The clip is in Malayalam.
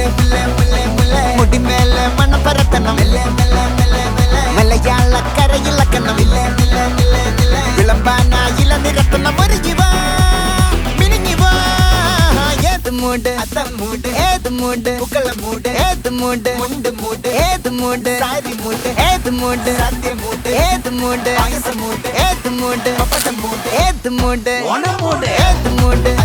മുടി മേലെ മണം പരത്തണം മലയാള കരയിളക്കണം വിളമ്പാനായില നിരത്തണം ഒരുങ്ങിവാ മിനിങ്ങിവാ ഏത് മൂട് മൂട് ഏത് മൂട് പൂക്കള മൂട് ഏത് മൂട് മുണ്ട് മൂട് ഏത് മൂട് സാരി മൂട് ഏത് മൂട് സദ്യ മൂട് ഏത് മൂട് പായസ മൂട് ഏത് മൂട് പപ്പട മൂട് ഏത് മൂട് ഓണ മൂട് ഏത് മൂട്